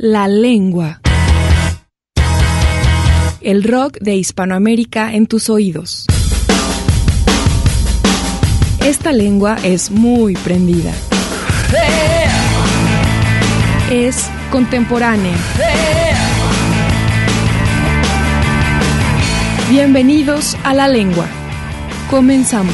La lengua. El rock de Hispanoamérica en tus oídos. Esta lengua es muy prendida. Es contemporánea. Bienvenidos a La Lengua. Comenzamos.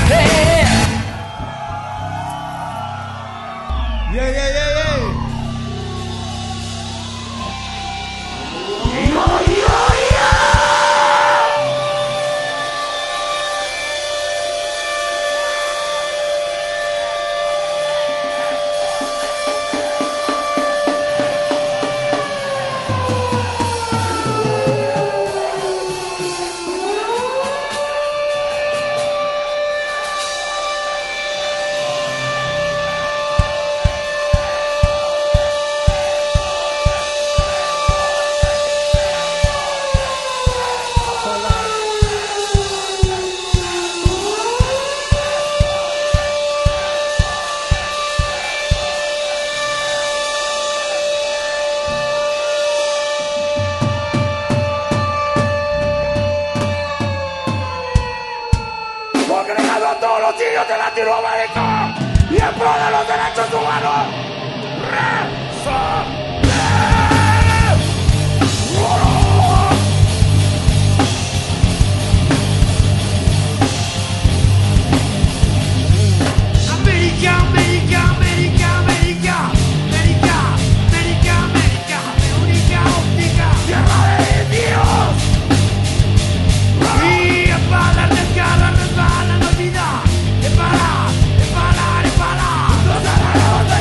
De Latinoamérica y en pro de los derechos humanos. América, América, América, América, América, América, América, única óptica, tierra de indios. Y resbala, resbala, resbala, no olvida. Para, no se la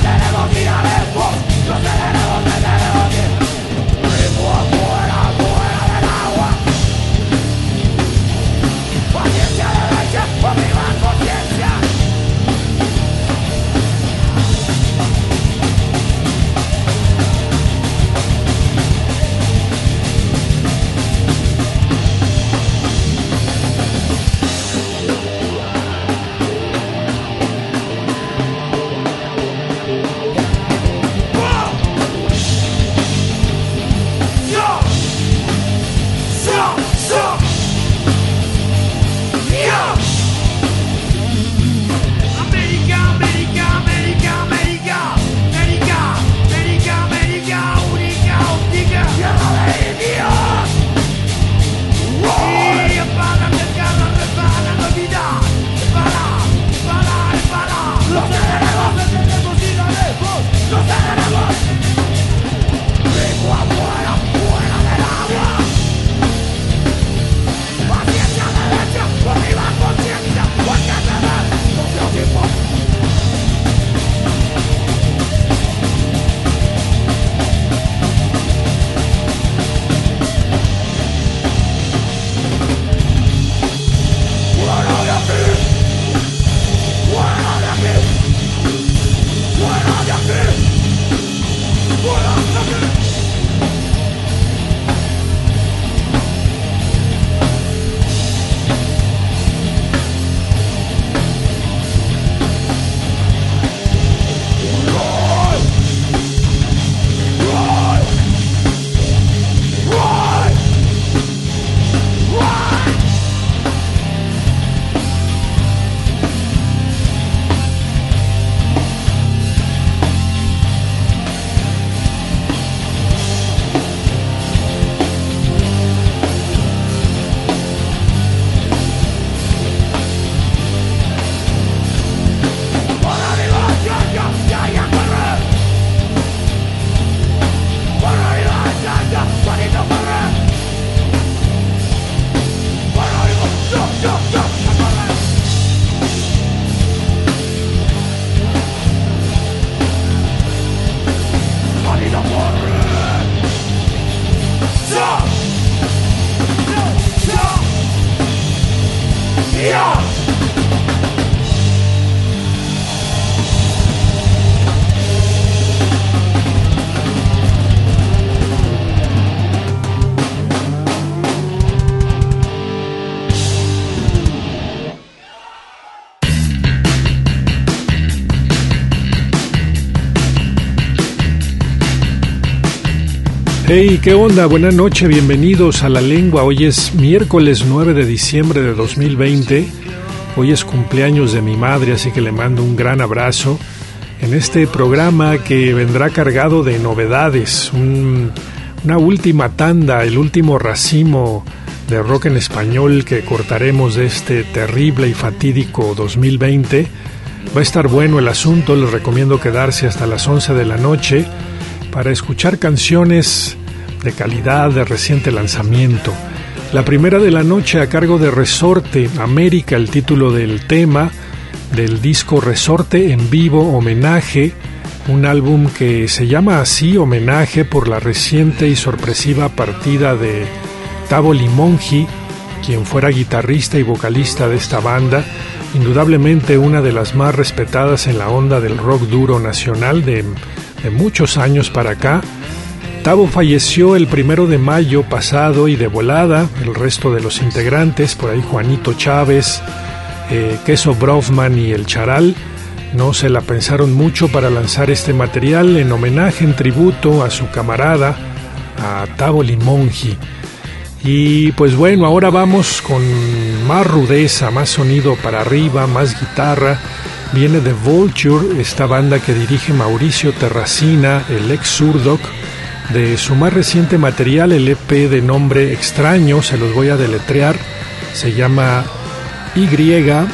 Hey, ¿qué onda? Buenas noches, bienvenidos a La Lengua. Hoy es miércoles 9 de diciembre de 2020. Hoy es cumpleaños de mi madre, así que le mando un gran abrazo en este programa que vendrá cargado de novedades. Una última tanda, el último racimo de rock en español que cortaremos de este terrible y fatídico 2020. Va a estar bueno el asunto, les recomiendo quedarse hasta las 11 de la noche para escuchar canciones de calidad, de reciente lanzamiento. La primera de la noche a cargo de Resorte, América, el título del tema del disco Resorte en Vivo, Homenaje, un álbum que se llama así, homenaje por la reciente y sorpresiva partida de Tavo Limongi, quien fuera guitarrista y vocalista de esta banda, indudablemente una de las más respetadas en la onda del rock duro nacional de muchos años para acá. Tavo falleció el 1 de mayo pasado y de volada, el resto de los integrantes, por ahí Juanito Chávez, Queso Brofman y El Charal, no se la pensaron mucho para lanzar este material en homenaje, en tributo a su camarada, a Tavo Limongi. Y pues bueno, ahora vamos con más rudeza, más sonido para arriba, más guitarra. Viene de Vulture, esta banda que dirige Mauricio Terracina, el ex Zurdok, de su más reciente material, el EP de nombre extraño, se los voy a deletrear, se llama YHWH.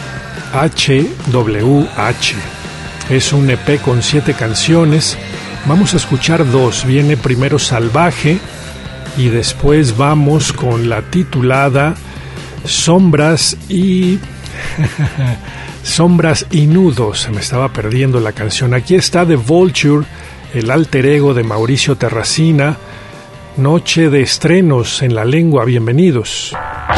Es un EP con 7 canciones, vamos a escuchar 2, viene primero Salvaje y después vamos con la titulada Sombras y... Sombras y Nudos, se me estaba perdiendo la canción. Aquí está The Vulture, el alter ego de Mauricio Terracina. Noche de estrenos en La Lengua, bienvenidos.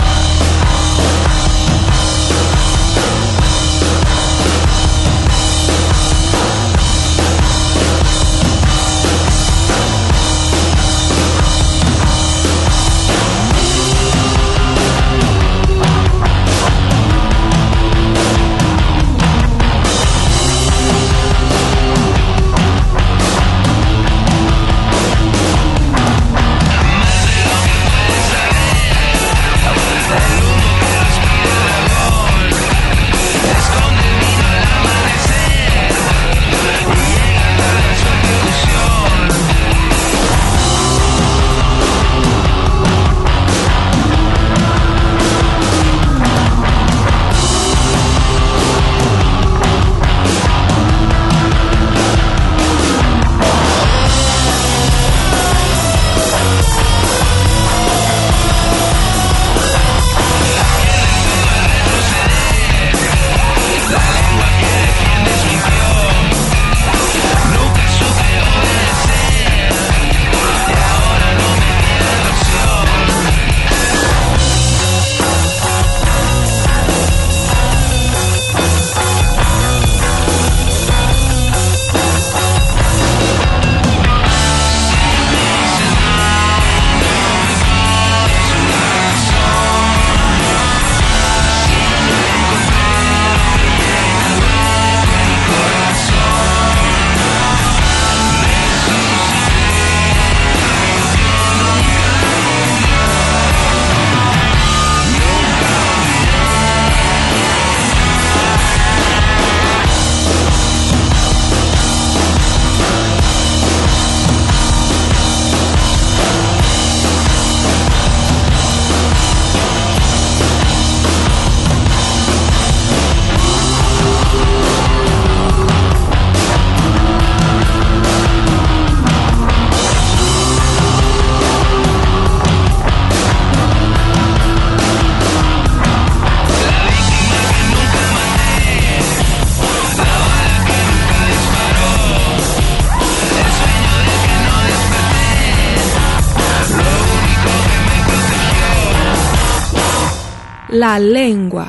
La Lengua.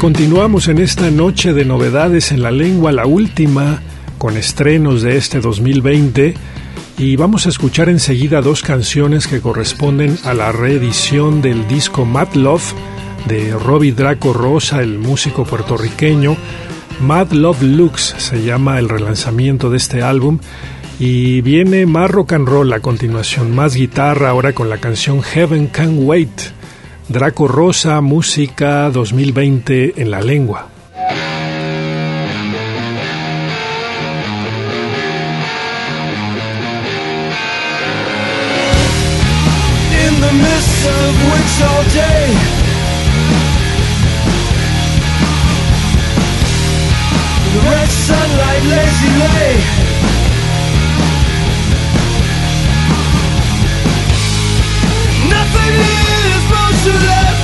Continuamos en esta noche de novedades en la lengua, la última con estrenos de este 2020, y vamos a escuchar enseguida dos canciones que corresponden a la reedición del disco Mad Love de Robbie Draco Rosa, el músico puertorriqueño. Mad Love Lux se llama el relanzamiento de este álbum, y viene más rock and roll a continuación, más guitarra ahora con la canción Heaven Can't Wait. Draco Rosa, música 2020 en la lengua. In the midst of which all day the red sunlight lazy lay, nothing is motionless.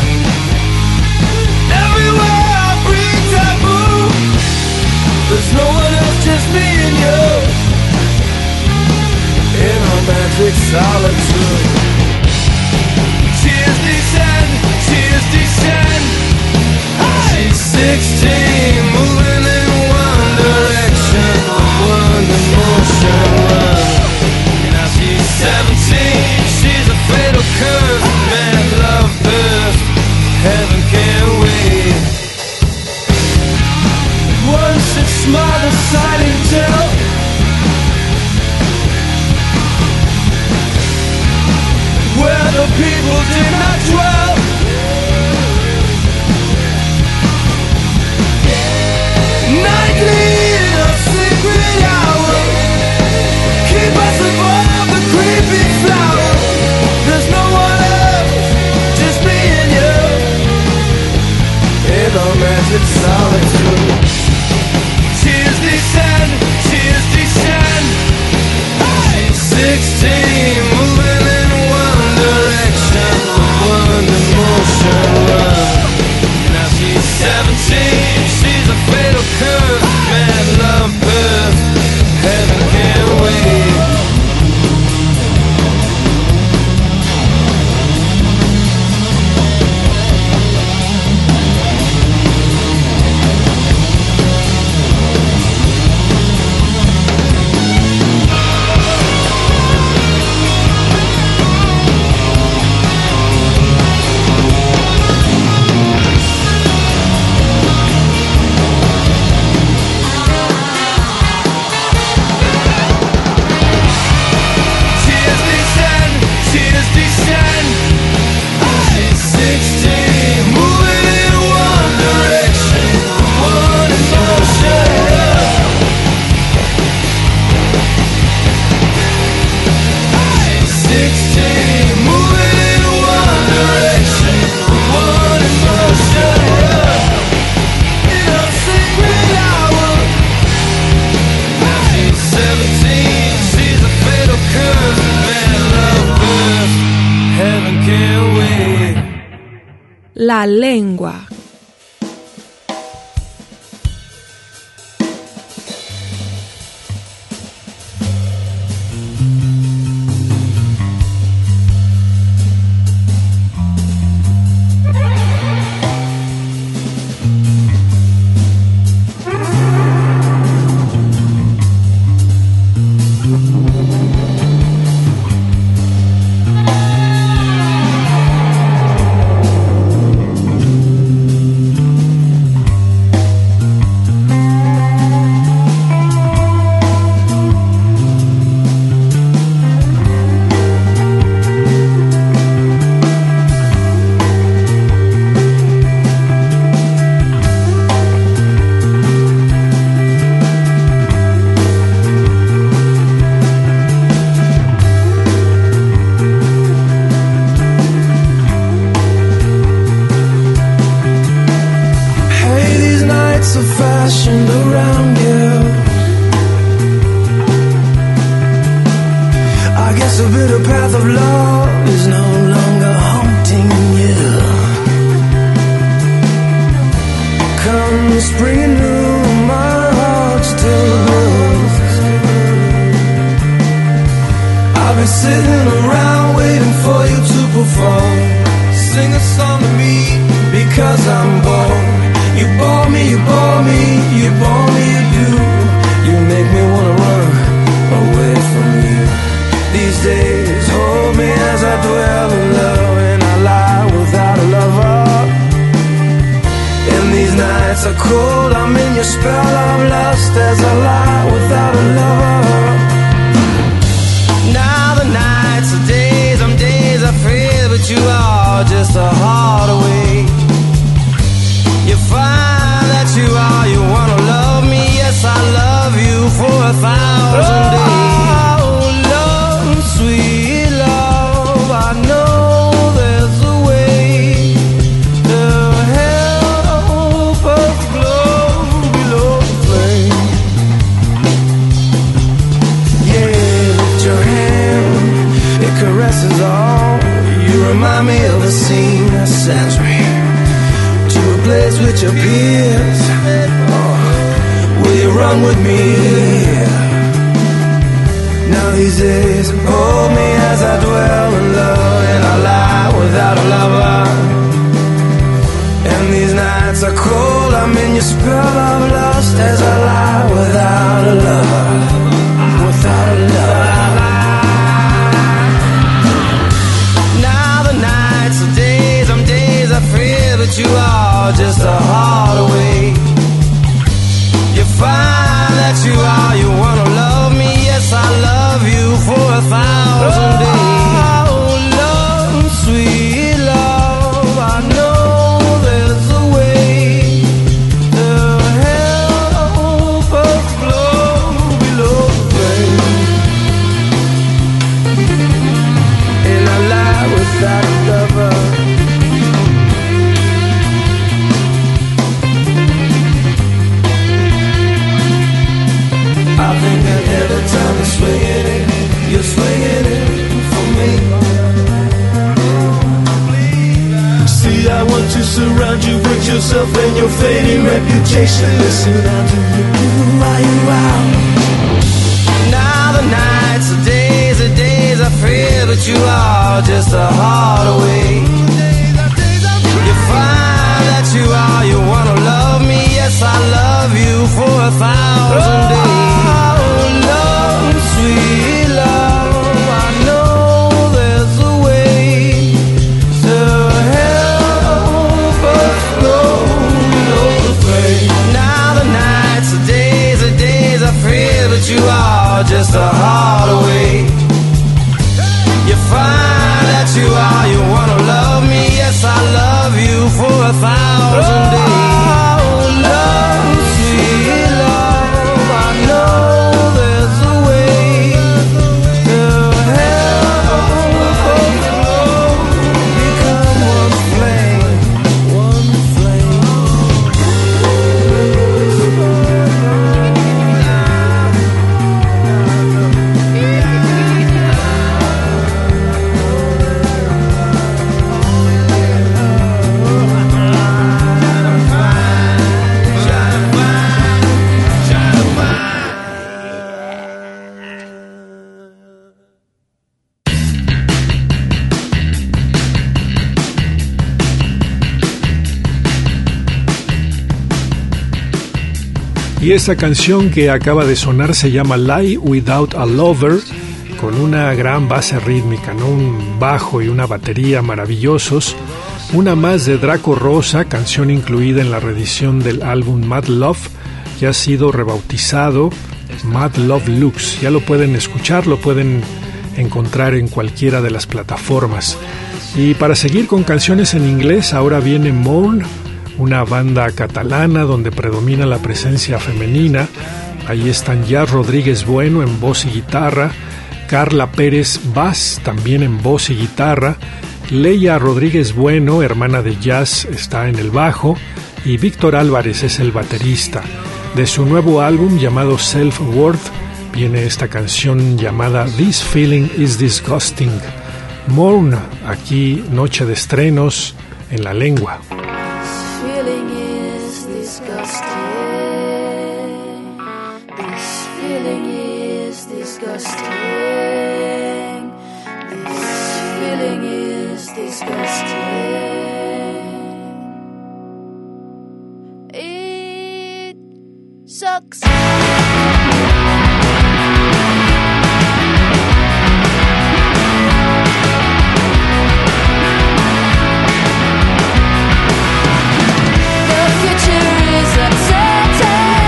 Everywhere I breathe taboo. There's no one else, just me and you in our magic solitude. Tears descend, tears descend. She's 16, moving in one direction, one emotion run. Now she's 17, she's a fatal curve. Man, love birth, heaven can't wait. One should smile the silent tale, where the people did not dwell. Nightly in a secret hour, keep us above the creepy flower. There's no one else, just me and you in our magic solitude. Tears descend, tears descend. She's 16, moving in one direction, one emotion run. Now she's 17, she's a fatal curve. Mad love birth, heaven can't wait. La lengua. Sing a song to me because I'm born. You spell of lust as I lie without a lover. Now the nights are days, I'm days I fear, but you are just a heart away. You find that you are, you wanna love me, yes I love you for 1,000 days. Oh, love, sweet love, I know there's a way to help us glow below the flame. Yeah, lift your hand, it caresses all. You remind me of a scene that sends me to a place with your peers. Oh, will you run with me? Now these days, hold me as I dwell in love, and I lie without a lover. And these nights are cold, I'm in your spell of lust as I lie without a lover. Without a lover. Now the nights are days, I'm days I fear, but you are just a heart away. You find that you are, you wanna love me, yes I love you for 1,000 days. Oh, love, sweet love, I know there's a way to help us glow below the flame. And I lie without a lover. I think that every time you're swinging it, you're swinging it for me. See, I want to surround you with yourself and your fading reputation. Listen, I'll do you while you're out. Now the nights are days I fear, but you are just a heart away. You find that you are, you wanna love me, yes I love you for 1,000 days. Sweet love, I know there's a way to help us glow below the flame. Now the nights are days I fear, but you are just a heart away. You find that you are, you wanna love me, yes I love you for 1,000 days. Oh, love, sweet love, I know there's a way. Y esta canción que acaba de sonar se llama Lie Without a Lover, con una gran base rítmica, ¿no? Un bajo y una batería maravillosos. Una más de Draco Rosa, canción incluida en la reedición del álbum Mad Love, que ha sido rebautizado Mad Love Lux. Ya lo pueden escuchar, lo pueden encontrar en cualquiera de las plataformas. Y para seguir con canciones en inglés, ahora viene Mourn, una banda catalana donde predomina la presencia femenina. Ahí están Jazz Rodríguez Bueno en voz y guitarra, Carla Pérez Bass también en voz y guitarra, Leia Rodríguez Bueno, hermana de Jazz, está en el bajo, y Víctor Álvarez es el baterista. De su nuevo álbum llamado Self-Worth viene esta canción llamada This Feeling is Disgusting. Mourn, aquí noche de estrenos en La Lengua. It sucks. The future is uncertain.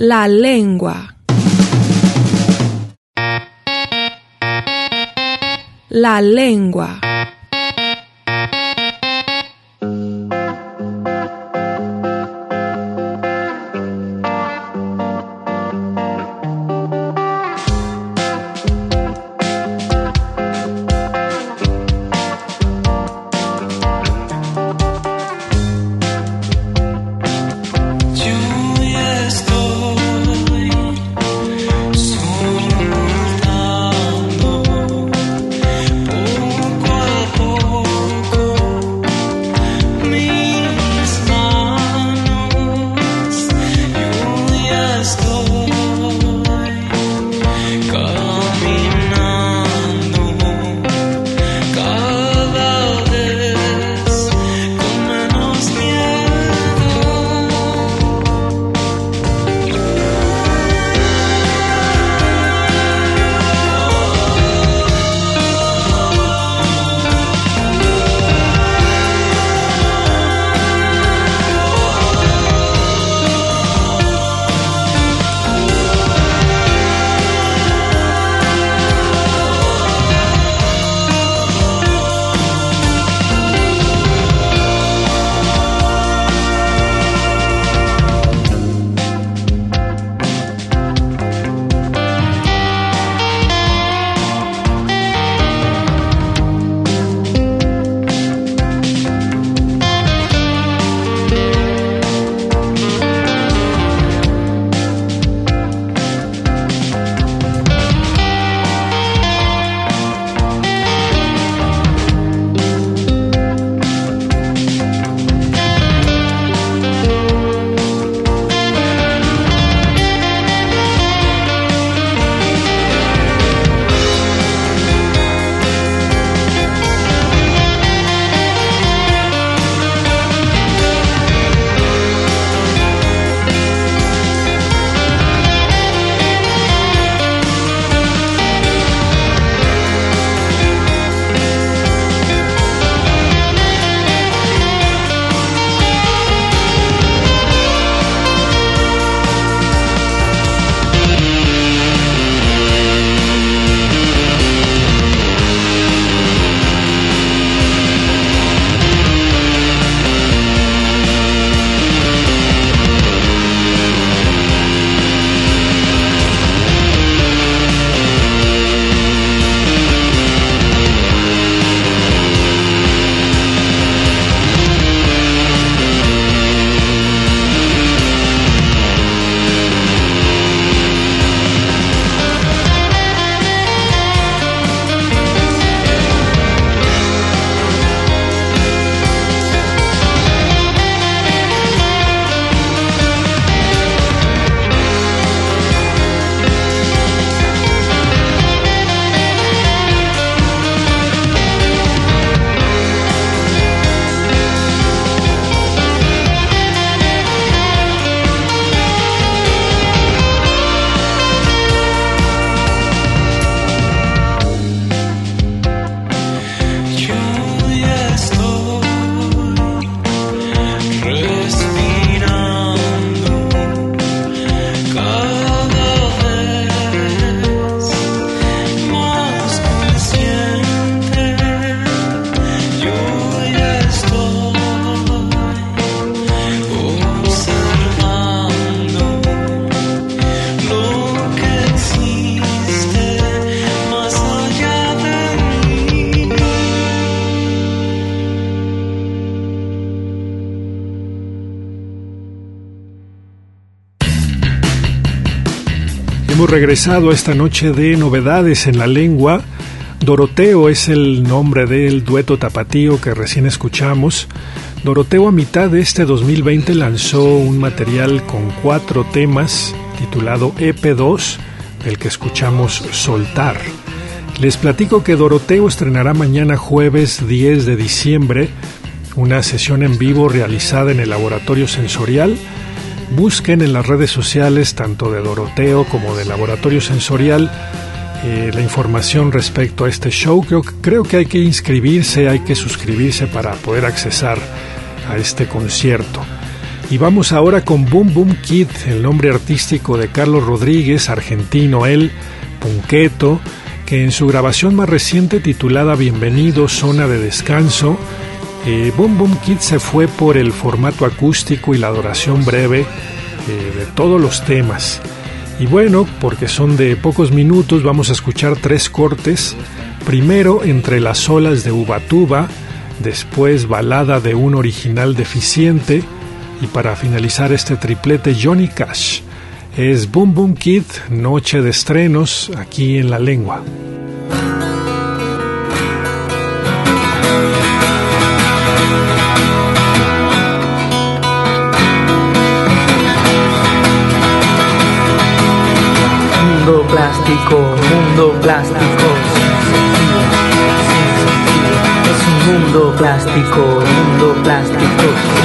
La lengua. La lengua. Hemos regresado esta noche de novedades en la lengua. Doroteo es el nombre del dueto tapatío que recién escuchamos. Doroteo a mitad de este 2020 lanzó un material con 4 temas titulado EP2, del que escuchamos Soltar. Les platico que Doroteo estrenará mañana jueves 10 de diciembre una sesión en vivo realizada en el Laboratorio Sensorial. Busquen en las redes sociales tanto de Doroteo como del Laboratorio Sensorial la información respecto a este show. Creo que hay que inscribirse, hay que suscribirse para poder accesar a este concierto. Y vamos ahora con Boom Boom Kid, el nombre artístico de Carlos Rodríguez, argentino él, punqueto, que en su grabación más reciente titulada Bienvenido, Zona de Descanso, Boom Boom Kid se fue por el formato acústico y la duración breve de todos los temas. Y bueno, porque son de pocos minutos, vamos a escuchar 3 cortes. Primero, Entre las olas de Ubatuba, después Balada de un original deficiente, y para finalizar este triplete, Johnny Cash. Es Boom Boom Kid, noche de estrenos, aquí en La Lengua. Mundo plástico, mundo plástico. Es un mundo plástico, mundo plástico.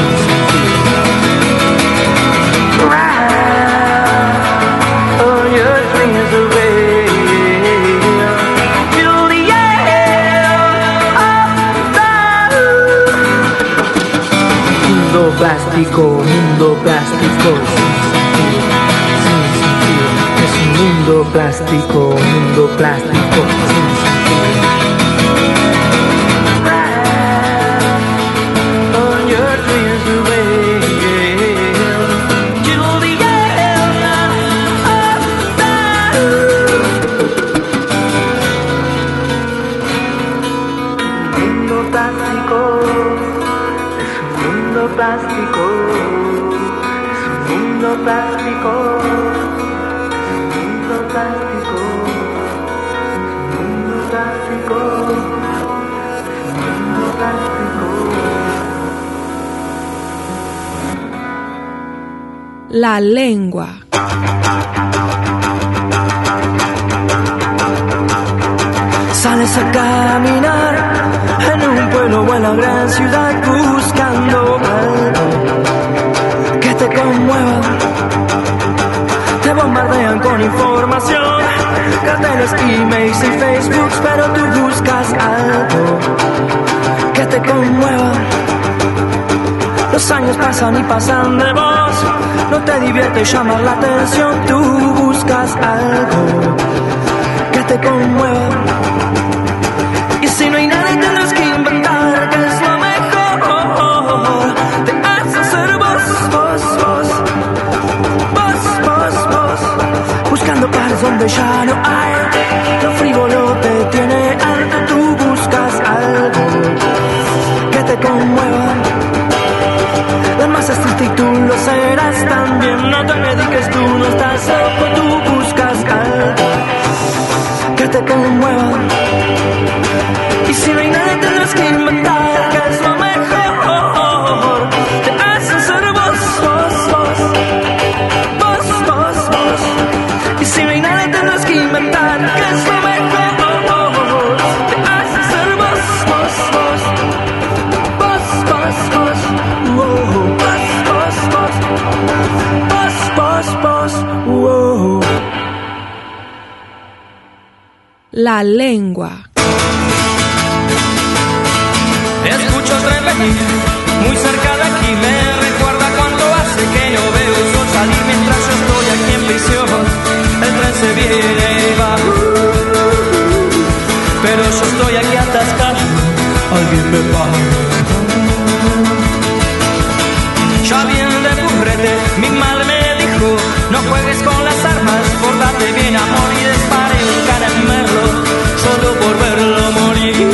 Plástico, mundo plástico, es un mundo plástico, mundo plástico, on your dreams away, till the end of time. Mundo plástico. Plástico, es un mundo plástico, es un mundo plástico, es un mundo plástico, es un mundo plástico. La Lengua. Sales a caminar en un pueblo o en la gran ciudad buscando algo que te conmueva. Te bombardean con información, carteles, emails y Facebooks, pero tú buscas algo que te conmueva. Los años pasan y pasan de vos, no te divierte llamar la atención, tú buscas algo que te conmueva. Y si no hay nada tendrás que inventar, que es lo mejor. Te haces ser vos, vos, vos, vos, vos, vos, buscando pares donde ya no hay. Lo frívolo te tiene alto, tú buscas algo que te conmueva. La masa es triste y tú lo serás también. No te mediques, tú no estás loco, tú buscas algo que te conmueva. Y si no hay nada tendrás que inventar, que es lo mejor. Te hacen ser vos, vos, vos, vos, vos, vos. Y si no hay nada tendrás que inventar, que es lo mejor. Te hacen ser vos, vos, vos, vos, vos, vos, vos, vos, vos, vos, vos. La Lengua. Escucho tren venir, muy cerca de aquí, me recuerda cuánto hace que no veo el sol salir mientras yo estoy aquí en prisión. El tren se viene y va, pero yo estoy aquí atascado, alguien me paga. Ya viene de burrete, mi madre me dijo, no juegues con las armas, pórtate bien amor, y dispare un caramelo, solo por verlo morir.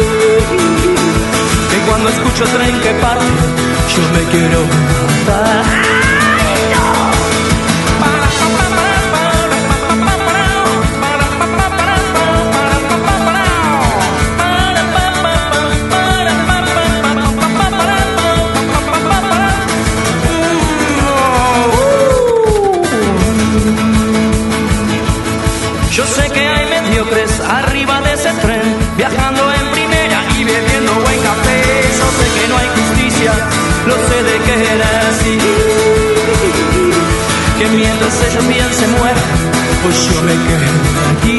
Cuando escucho tren que parte, yo me quiero matar. Yo sé que hay mediocres arriba de ese tren, viajando en primera y bebiendo buen café. Yo sé que no hay justicia, lo sé de que era así. Que mientras ellos bien se mueran, pues yo me quedo aquí.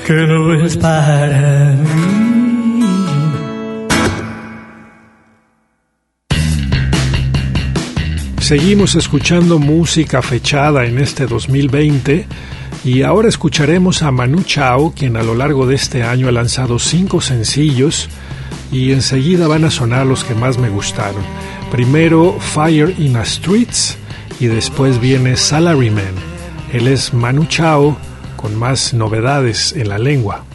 que no es para mí. Seguimos escuchando música fechada en este 2020 y ahora escucharemos a Manu Chao, quien a lo largo de este año ha lanzado 5 sencillos y enseguida van a sonar los que más me gustaron. Primero Fire in the Streets y después viene Salaryman. Él es Manu Chao con más novedades en la lengua.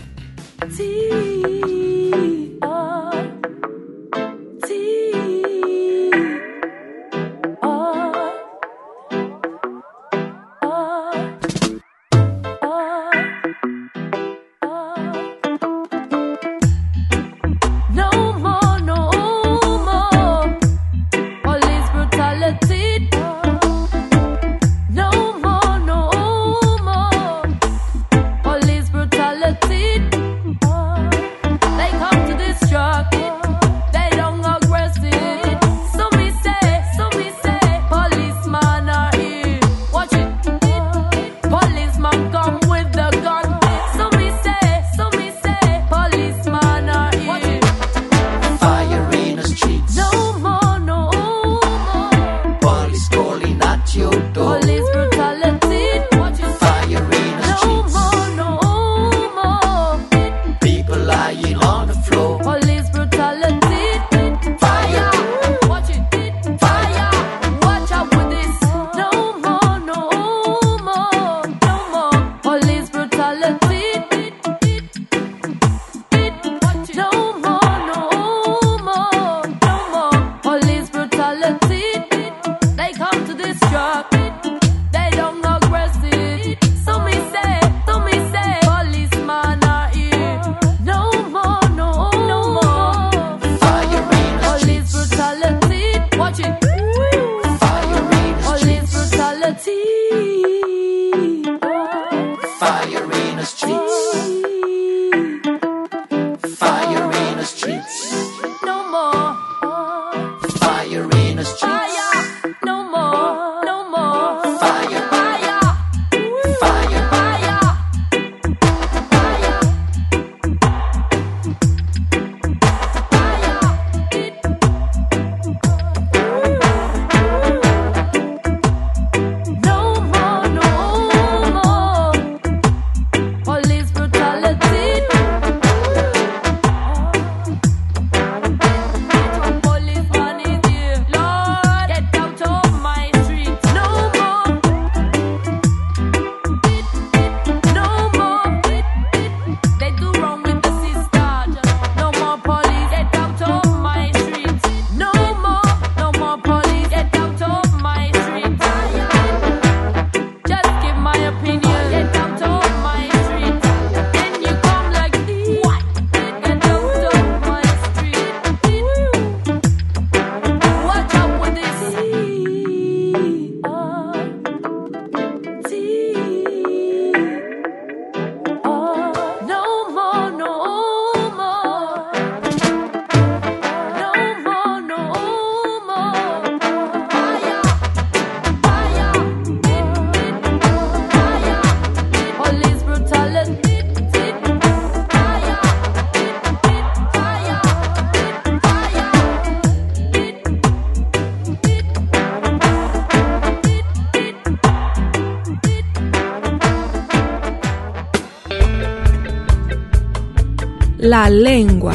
La lengua.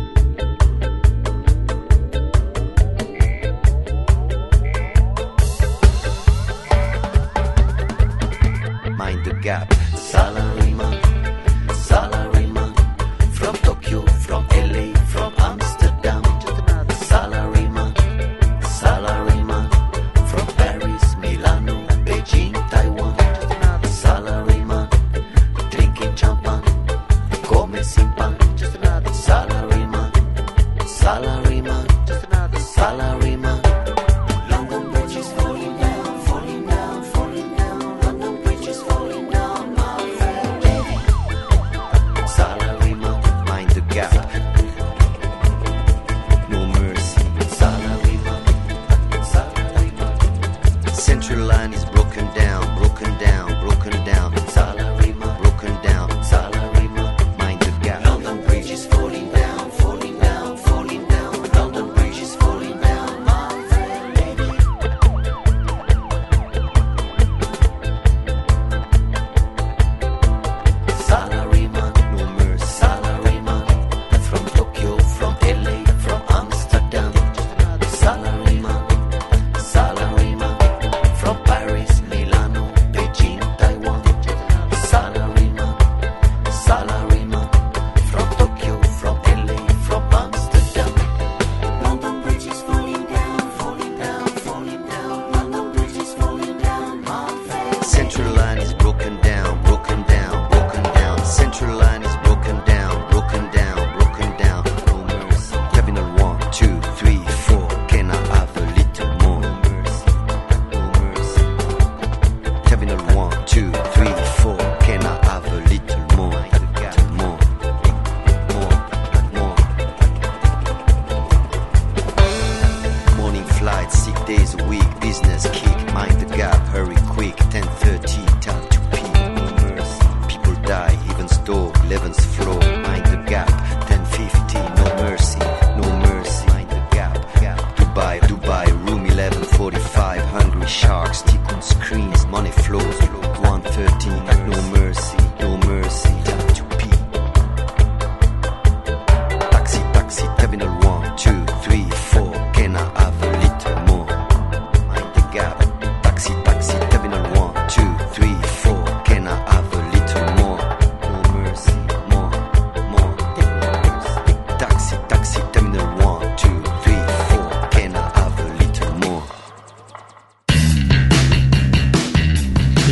Mind the gap. Salaryman, salaryman. From Tokyo, from LA, from Amsterdam. Salaryman, salaryman. From Paris, Milano, Beijing, Taiwan. Salaryman, drinking champagne, come sin pan. Salaryman, salaryman, salaryman. London Bridge is falling down, falling down, falling down. London Bridge is falling down, my friend. Salaryman, mind the gap. No mercy. Salaryman, salaryman. Central line is broken down, broken down, broken down. Salaryman, broken down, salaryman.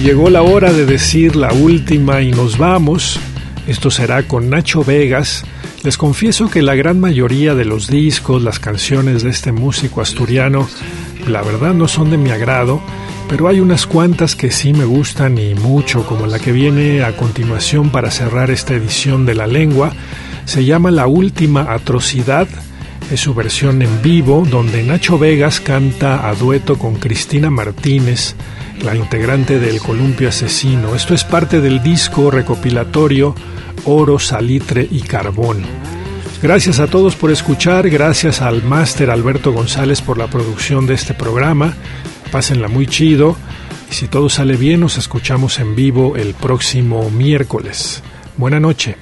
llegó la hora de decir la última y nos vamos. Esto será con Nacho Vegas. Les confieso que la gran mayoría de los discos, las canciones de este músico asturiano, la verdad no son de mi agrado, pero hay unas cuantas que sí me gustan y mucho, como la que viene a continuación para cerrar esta edición de La Lengua. Se llama La Última Atrocidad. Es su versión en vivo, donde Nacho Vegas canta a dueto con Cristina Martínez, la integrante del Columpio Asesino. Esto es parte del disco recopilatorio Oro, Salitre y Carbón. Gracias a todos por escuchar, gracias al máster Alberto González por la producción de este programa. Pásenla muy chido y si todo sale bien nos escuchamos en vivo el próximo miércoles. Buena noche.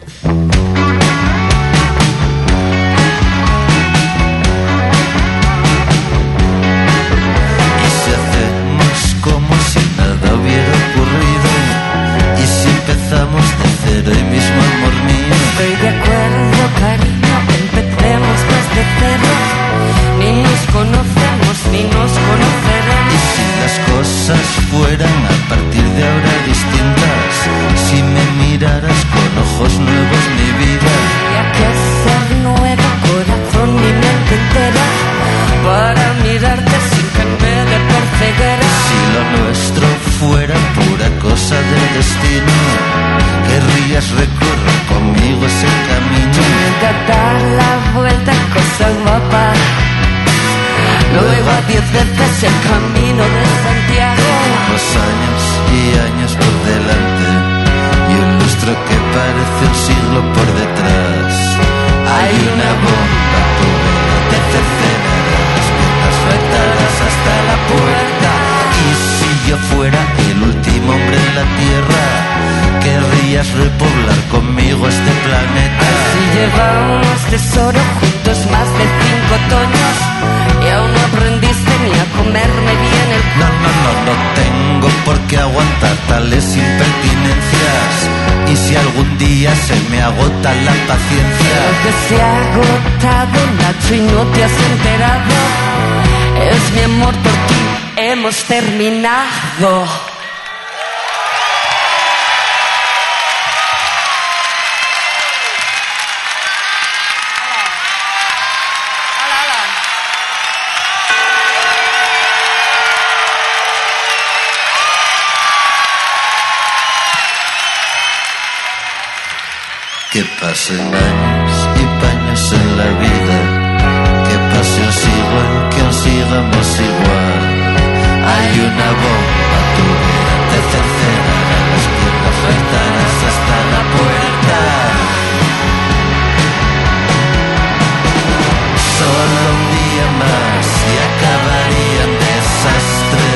Hoy mismo, amor mío. Estoy de acuerdo, cariño, empecemos desde cero. Ni nos conocemos, ni nos conoceremos. Y si las cosas fueran a partir de ahora distintas, si me miraras con ojos nuevos, mi vida. Y hay que ser nuevo, corazón y mente entera, para mirarte sin que me dé por ceguera. Si lo nuestro fuera pura cosa del destino, querrías recorrer conmigo ese camino. Dar la vuelta, cosa guapa. Luego a 10 veces el camino de Santiago. Los años y años por delante y un lustro que parece un siglo por detrás. Hay una bomba, tu vela te cercenará, las piernas retadas hasta la puerta. Y si yo fuera el último hombre en la tierra, querrías repoblar conmigo este planeta. Si llevamos tesoro juntos más de 5 otoños y aún no aprendiste ni a comerme bien el... No tengo por qué aguantar tales impertinencias. Y si algún día se me agota la paciencia, lo que se ha agotado, Nacho, y no te has enterado, es mi amor por ti, hemos terminado. Que pasen años y paños en la vida, que pase un siglo, que aún sigamos igual. Hay una bomba, tu vida te cercenará, las piernas retadas hasta la puerta. Solo un día más y acabaría en desastre.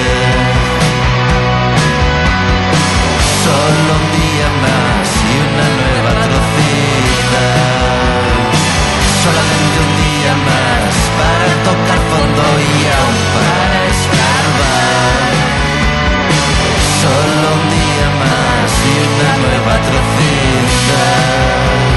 Solo un día más y una nueva atrocidad. Solamente un día más para tocar fondo y aún para escarbar. Solo un día más y una nueva atrocidad.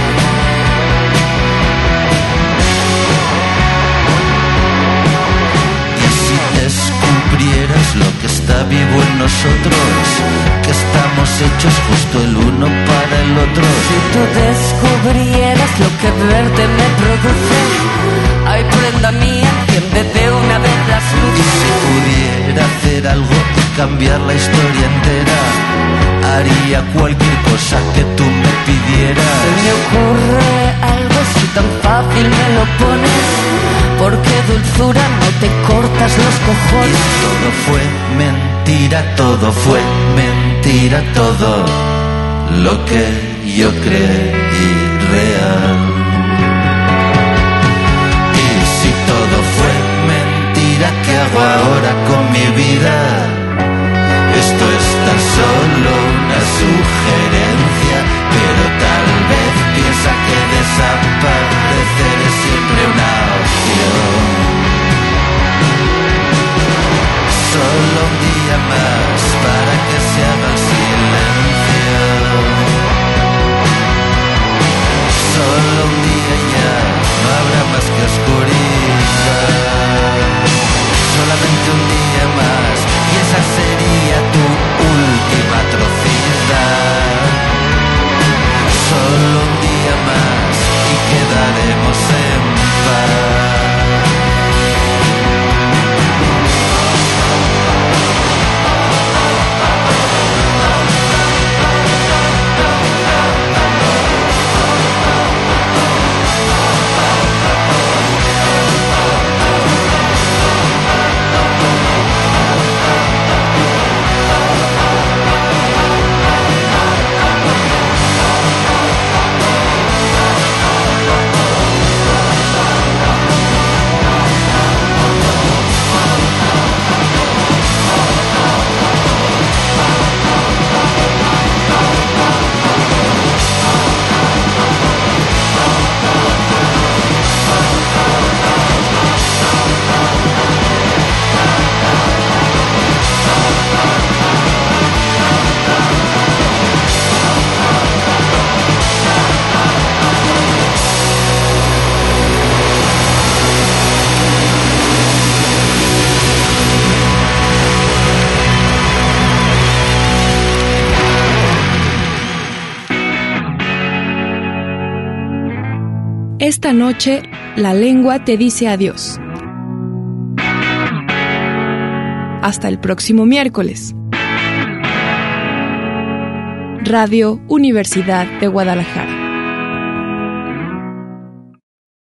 Y si descubrieras lo que está vivo en nosotros, que estamos hechos justo el uno para el otro. Si tú descubrieras lo que verte me produce, ay, prenda mía, enciéndete una vez las luces. Y si pudiera hacer algo y cambiar la historia entera, haría cualquier cosa que tú me pidieras. Se me ocurre algo si tan fácil me lo pones, porque dulzura no te cortas los cojones. Y todo fue mentira, todo fue mentira, todo lo que yo creí real. Y si todo fue mentira, ¿qué hago ahora con mi vida? Esto es tan solo una sugerencia, pero tal vez piensa que desaparecer es siempre una opción. Solo un día más para que se haga el silencio. Esta noche, la lengua te dice adiós. Hasta el próximo miércoles. Radio Universidad de Guadalajara.